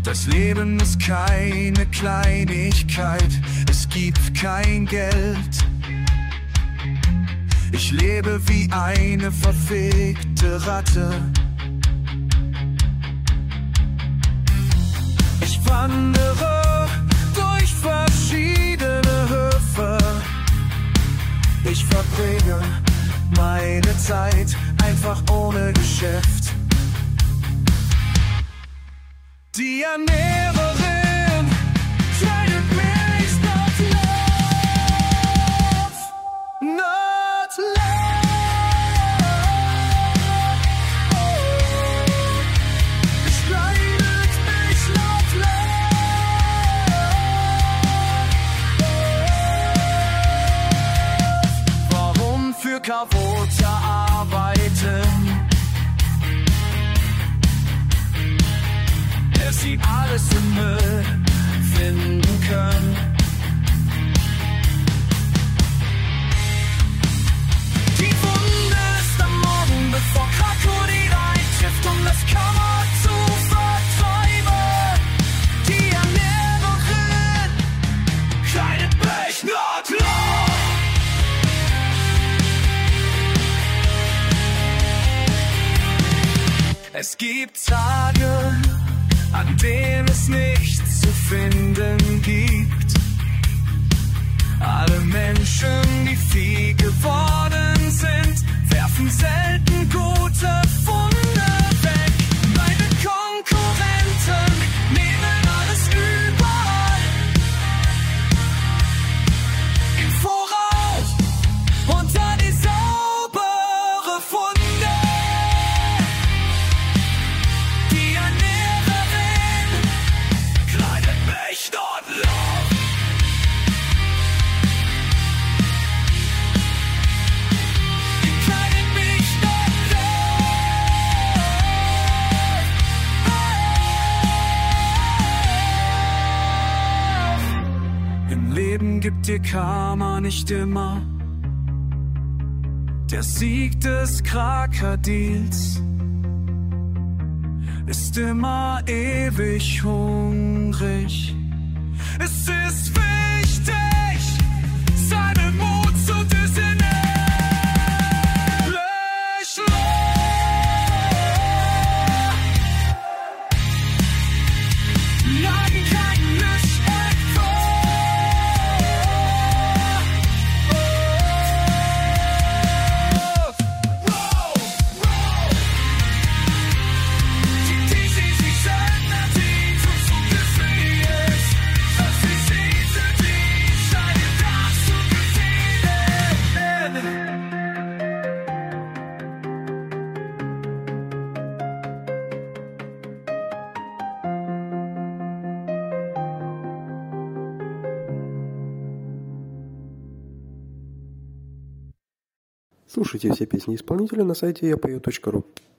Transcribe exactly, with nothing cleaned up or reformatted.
Das Leben ist keine Kleinigkeit, es gibt kein Geld. Ich lebe wie eine verfickte Ratte. Ich wandere durch verschiedene Höfe. Ich verbringe meine Zeit einfach ohne Geschäft. Die Ernährerin schneidet mich not love, not love. Schneidet mich not love. Warum für Kavote arbeiten? Sie alles im Müll finden können. Die Wunde ist am Morgen, bevor Krokodil eintrifft, um das Kammer zu vertreiben. Die Ernährerin kleidet mich not love. Es gibt Tage, an denen es nichts zu finden gibt. Alle Menschen, die Vieh geworden sind, werfen selten gute Funde weg. Meine Konkurrenten nehmen alles überall im Voraus unter die saubere Funde. Gibt dir Karma nicht immer der Sieg des Krokodils, ist immer ewig hungrig. Es ist wichtig, seinen Mut zu düsen. Слушайте все песни исполнителя на сайте я пою точка ру.